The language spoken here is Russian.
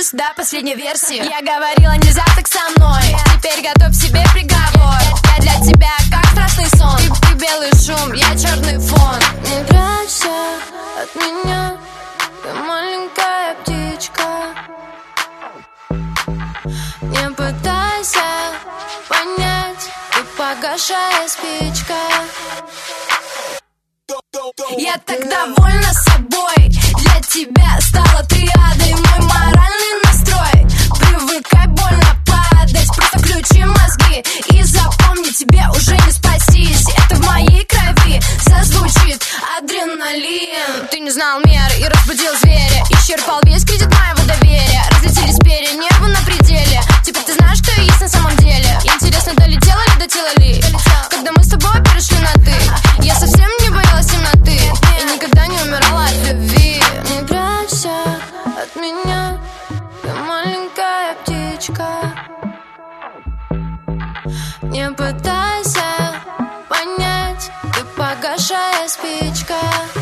плюс до последней версии. Я говорила, нельзя так со мной. Теперь готовь себе приговор. Я для тебя как страшный сон. Ты белый шум, я черный фон. Не прячься от меня, ты маленькая птичка. Не пытайся понять, ты погашая спичка. Я так довольна собой. Для тебя стала триадой мой моральный настрой. Привыкай больно падать, просто включи мозги и запомни, тебе уже не спастись. Это в моей крови зазвучит адреналин. Ты не знал меры и разбудил зверя. Исчерпал весь кредит моего доверия. Разлетелись перья, нервы на пределе. Теперь ты знаешь, кто я есть на самом деле. Интересно, долетела ли, дотела ли? Когда мы с тобой перешли на ты, я совсем не боялась темноты и никогда не умирала от любви. Не прячься от меня, ты маленькая птичка. Не пытайся понять, ты погашая спичка.